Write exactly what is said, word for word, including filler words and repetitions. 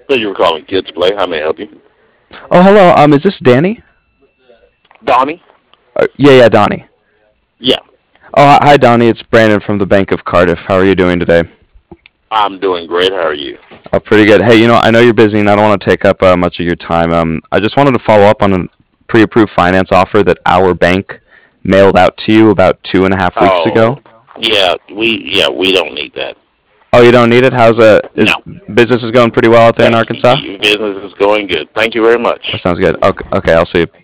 Thank you for calling Kids Play. How may I help you? Oh, hello. Um, is this Danny? Donnie? Uh, yeah, yeah, Donnie. Yeah, Oh, hi, hi, Donnie. It's Brandon from the Bank of Cardiff. How are you doing today? I'm doing great. How are you? Oh, pretty good. Hey, you know, I know you're busy, and I don't want to take up uh, much of your time. Um, I just wanted to follow up on a pre-approved finance offer that our bank mailed out to you about two and a half weeks ago. Oh, yeah, we yeah we don't need that. Oh, you don't need it? How's uh is No, business is going pretty well out there in thank Arkansas? you. Business is going good. Thank you very That much. sounds good. Okay, okay, I'll see you.